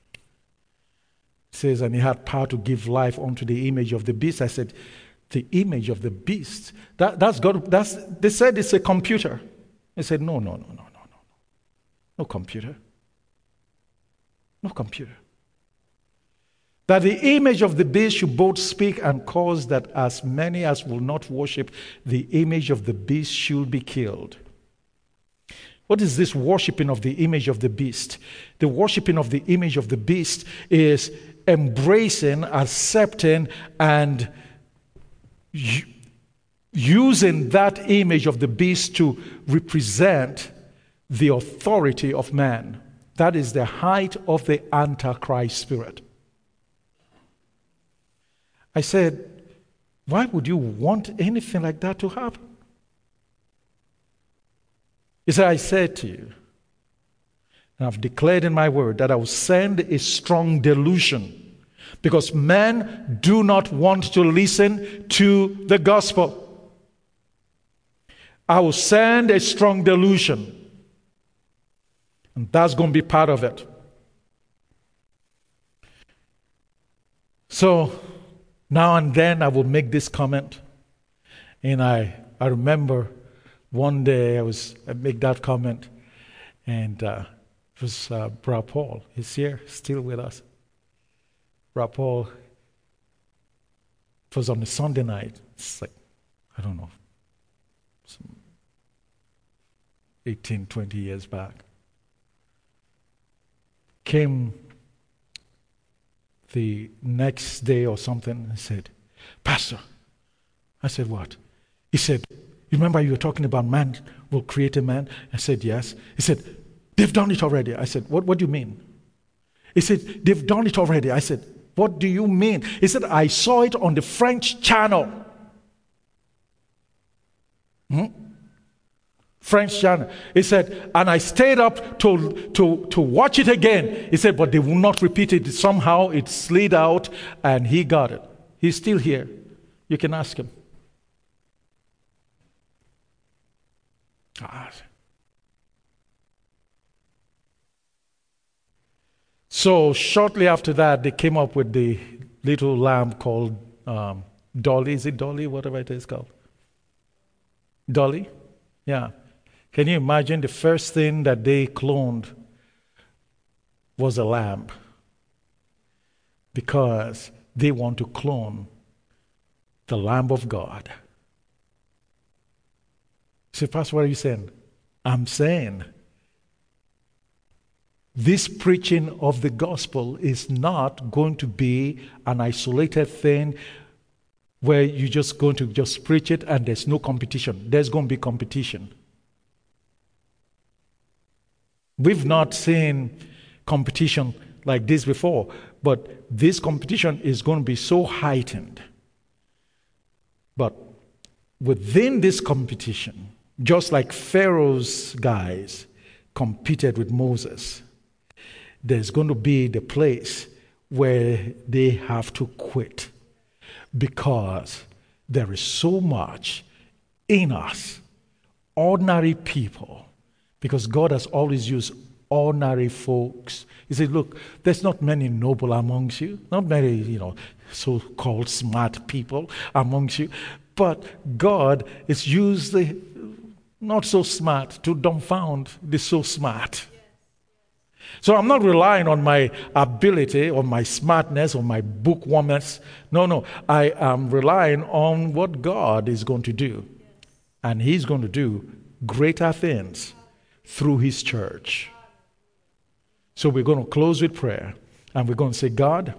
It says, and he had power to give life unto the image of the beast. I said, the image of the beast? That's God. They said it's a computer. I said, no. No computer. No computer. That the image of the beast should both speak and cause that as many as will not worship the image of the beast should be killed. What is this worshiping of the image of the beast? The worshiping of the image of the beast is embracing, accepting, and using that image of the beast to represent the authority of man. That is the height of the Antichrist spirit. I said, why would you want anything like that to happen? He said, I said to you, and I've declared in my word that I will send a strong delusion because men do not want to listen to the gospel. I will send a strong delusion, and that's going to be part of it. So now and then I will make this comment, and I remember one day I make that comment, and it was Brother Paul. He's here, still with us. Brother Paul, it was on a Sunday night. It's like, I don't know, some 18, 20 years back. Came the next day or something and said, Pastor. I said, what? He said, you remember you were talking about man will create a man? I said, yes. He said, they've done it already. I said, what do you mean? He said, they've done it already. I said, what do you mean? He said, I saw it on the French channel. French channel. He said, and I stayed up to watch it again. He said, but they will not repeat it. Somehow it slid out and he got it. He's still here. You can ask him. So shortly after that, they came up with the little lamb called Dolly. Is it Dolly? Whatever it is called. Dolly? Yeah. Can you imagine the first thing that they cloned was a lamb? Because they want to clone the Lamb of God. So, Pastor, what are you saying? I'm saying this preaching of the gospel is not going to be an isolated thing where you're just going to just preach it and there's no competition. There's going to be competition. We've not seen competition like this before. But this competition is going to be so heightened. But within this competition, just like Pharaoh's guys competed with Moses, there's going to be the place where they have to quit because there is so much in us, ordinary people, because God has always used ordinary folks. He said, look, there's not many noble amongst you, not many, so-called smart people amongst you, but God is used the not so smart to dumbfound the so smart. So I'm not relying on my ability or my smartness or my bookwormness. No. I am relying on what God is going to do. And He's going to do greater things through His church. So we're going to close with prayer. And we're going to say, God,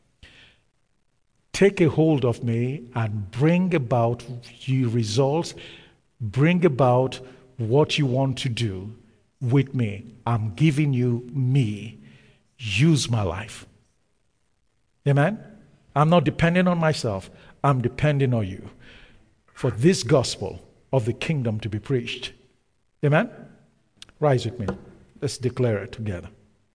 take a hold of me and bring about your results. Bring about what you want to do with me. I'm giving you me. Use my life. Amen? I'm not depending on myself. I'm depending on you for this gospel of the kingdom to be preached. Amen? Rise with me. Let's declare it together.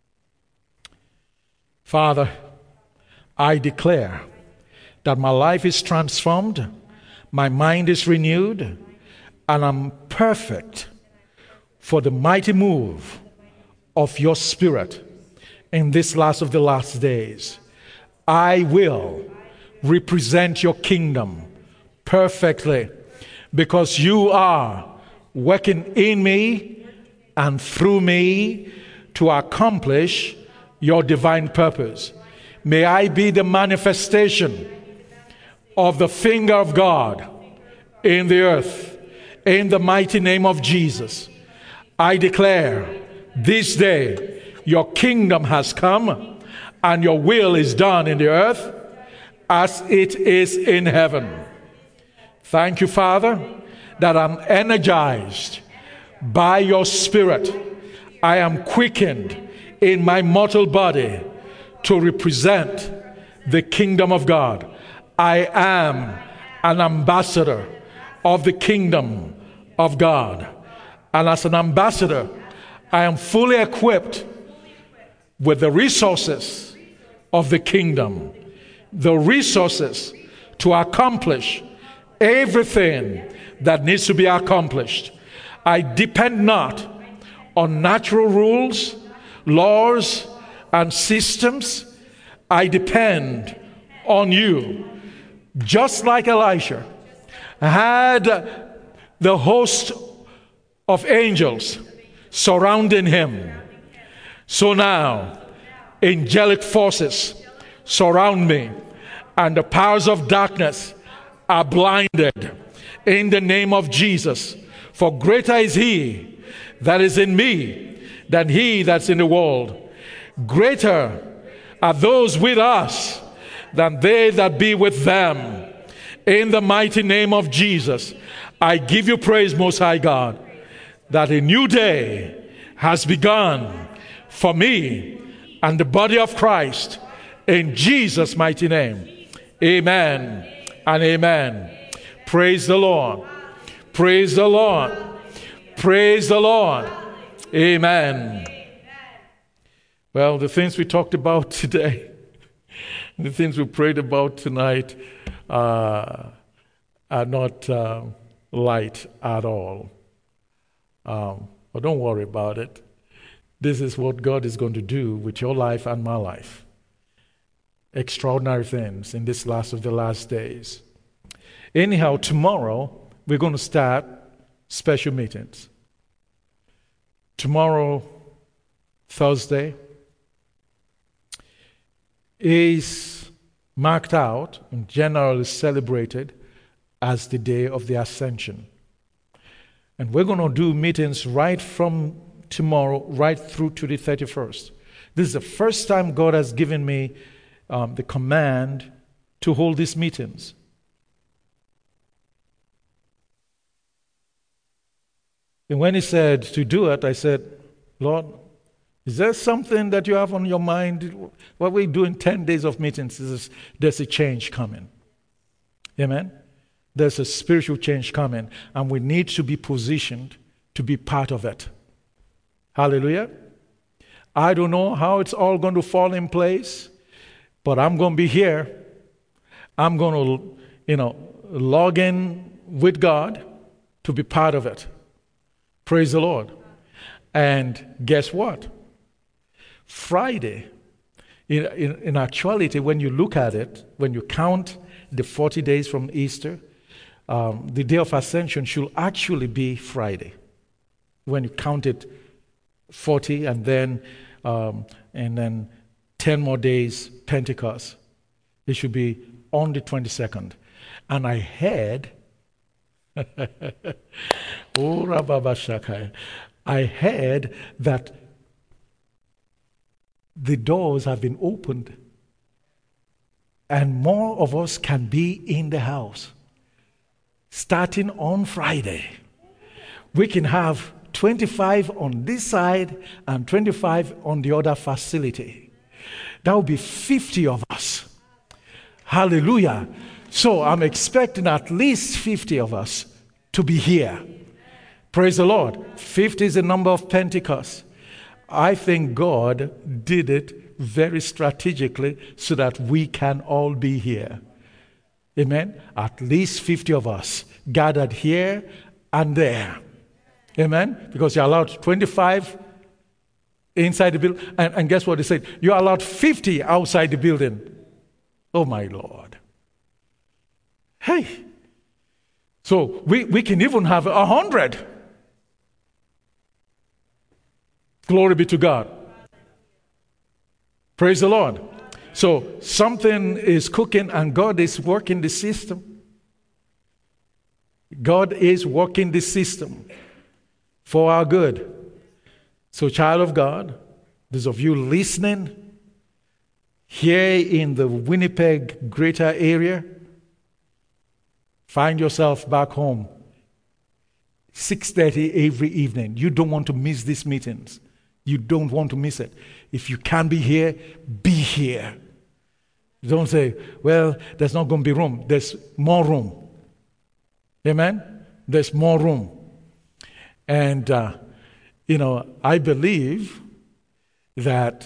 Father, I declare that my life is transformed, my mind is renewed, and I'm perfect for the mighty move of your Spirit in this last of the last days. I will represent your kingdom perfectly because you are working in me and through me to accomplish your divine purpose. May I be the manifestation of the finger of God in the earth. In the mighty name of Jesus, I declare this day your kingdom has come and your will is done in the earth as it is in heaven. Thank you, Father, that I'm energized by your Spirit. I am quickened in my mortal body to represent the kingdom of God. I am an ambassador of the kingdom of God. And as an ambassador, I am fully equipped with the resources of the kingdom, the resources to accomplish everything that needs to be accomplished. I depend not on natural rules, laws, and systems. I depend on you. Just like Elisha had the host of angels surrounding him, so now angelic forces surround me, and the powers of darkness are blinded in the name of Jesus. For greater is He that is in me than he that's in the world. Greater are those with us than they that be with them. In the mighty name of Jesus, I give you praise, Most High God, that a new day has begun for me and the body of Christ. In Jesus' mighty name, amen and amen. Praise the Lord. Praise the Lord. Praise the Lord. Amen. Well, the things we talked about today, the things we prayed about tonight are not light at all. But don't worry about it. This is what God is going to do with your life and my life. Extraordinary things in this last of the last days. Anyhow, tomorrow we're going to start special meetings. Tomorrow, Thursday, is marked out and generally celebrated as the day of the Ascension. And we're going to do meetings right from tomorrow right through to the 31st. This is the first time God has given me the command to hold these meetings. And when He said to do it, I said, Lord, Is there something that you have on your mind? What we're doing 10 days of meetings, there's a change coming. Amen? There's a spiritual change coming, and we need to be positioned to be part of it. Hallelujah. I don't know how it's all going to fall in place, but I'm going to be here. I'm going to, log in with God to be part of it. Praise the Lord. And guess what? Friday, in actuality, when you look at it, when you count the 40 days from Easter, the day of Ascension should actually be Friday. When you count it 40 and then 10 more days, Pentecost, it should be on the 22nd. And I heard, I heard that the doors have been opened and more of us can be in the house. Starting on Friday, we can have 25 on this side and 25 on the other facility. That will be 50 of us. Hallelujah. So I'm expecting at least 50 of us to be here. Praise the Lord. 50 is the number of Pentecost. I think God did it very strategically so that we can all be here. Amen. At least 50 of us gathered here and there. Amen. Because you're allowed 25 inside the building. And guess what they said? You're allowed 50 outside the building. Oh my Lord. Hey. So we can even have 100. Glory be to God. Praise the Lord. So something is cooking and God is working the system. God is working the system for our good. So child of God, those of you listening here in the Winnipeg greater area, find yourself back home 6:30 every evening. You don't want to miss these meetings. You don't want to miss it. If you can be here, be here. Don't say, well, there's not going to be room. There's more room. Amen? There's more room. And, I believe that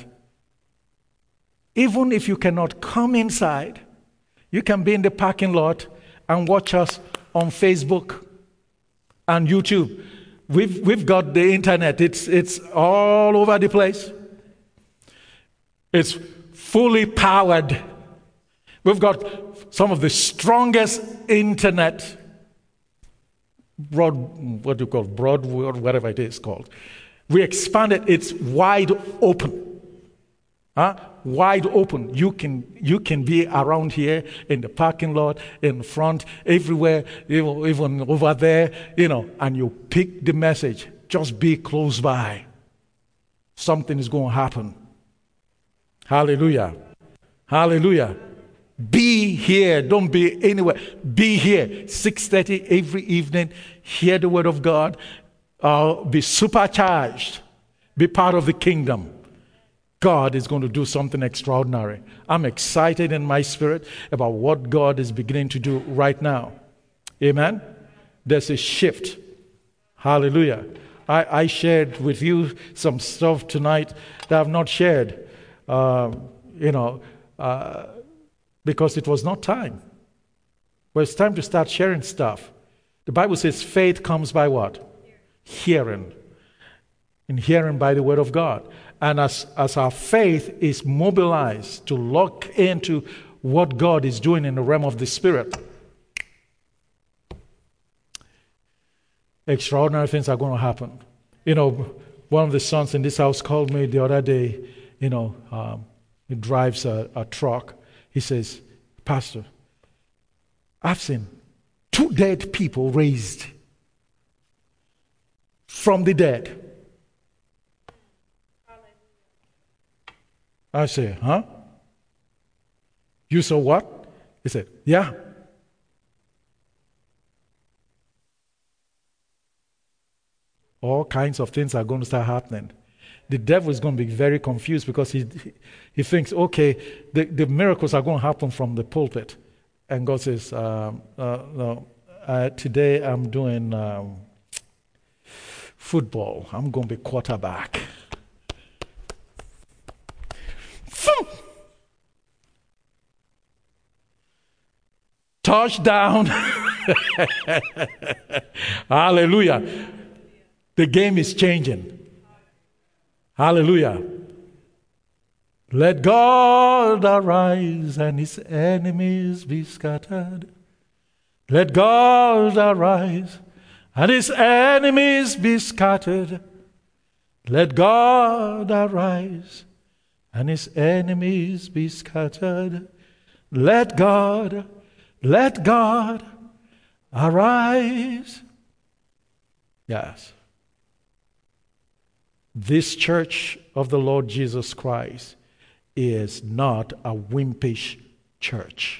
even if you cannot come inside, you can be in the parking lot and watch us on Facebook and YouTube. We've got the internet. It's all over the place. It's fully powered. We've got some of the strongest internet, whatever it is called. We expanded. It's wide open. Wide open. You can be around here in the parking lot, in front, everywhere, even over there, and you pick the message. Just be close by. Something is going to happen. Hallelujah. Hallelujah. Be here. Don't be anywhere. Be here. 6:30 every evening. Hear the word of God. Be supercharged. Be part of the kingdom. God is going to do something extraordinary. I'm excited in my spirit about what God is beginning to do right now. Amen? There's a shift. Hallelujah. I shared with you some stuff tonight that I've not shared, because it was not time. Well, it's time to start sharing stuff. The Bible says faith comes by what? Hearing. And hearing by the word of God. And as our faith is mobilized to lock into what God is doing in the realm of the Spirit, extraordinary things are going to happen. One of the sons in this house called me the other day. He drives a truck. He says, Pastor, I've seen 2 dead people raised from the dead. I say, huh? You saw what? He said, yeah. All kinds of things are going to start happening. the devil is going to be very confused because he thinks, okay, the miracles are going to happen from the pulpit. And God says, no, today I'm doing football. I'm going to be quarterback. Touchdown. Hallelujah. The game is changing. Hallelujah. Let God arise and his enemies be scattered. Let God arise and his enemies be scattered. Let God arise and his enemies be scattered. Let God arise. Yes. This church of the Lord Jesus Christ is not a wimpish church.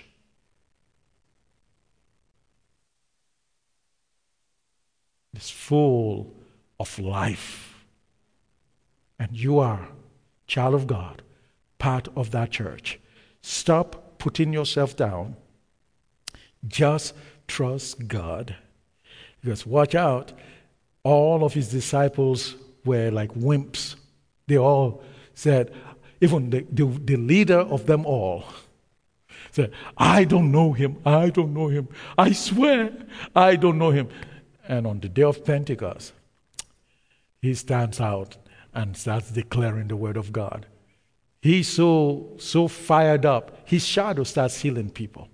It's full of life. And you are, child of God, part of that church. Stop putting yourself down. Just trust God. Because watch out, all of his disciples were like wimps. They all said, even the leader of them all said, I don't know him. I don't know him. I swear, I don't know him. And on the day of Pentecost, he stands out and starts declaring the word of God. He's so fired up. His shadow starts healing people.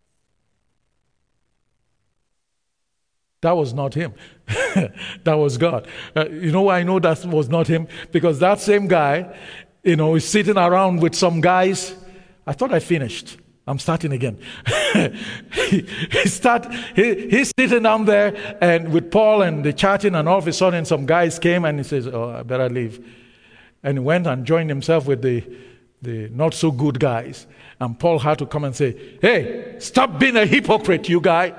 That was not him. That was God. You know why I know that was not him? Because that same guy, is sitting around with some guys. I thought I finished. I'm starting again. He's sitting down there and with Paul and the chatting, and all of a sudden some guys came and he says, oh, I better leave. And he went and joined himself with the not so good guys. And Paul had to come and say, hey, stop being a hypocrite, you guy.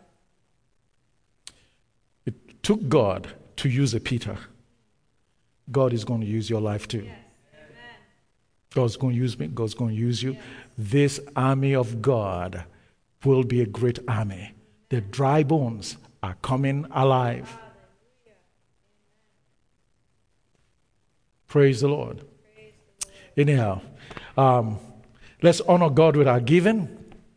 It took God to use a Peter. God is going to use your life too. Yes. God's going to use me. God's going to use you. Yes. This army of God will be a great army. The dry bones are coming alive. Praise the Lord. Anyhow, let's honor God with our giving.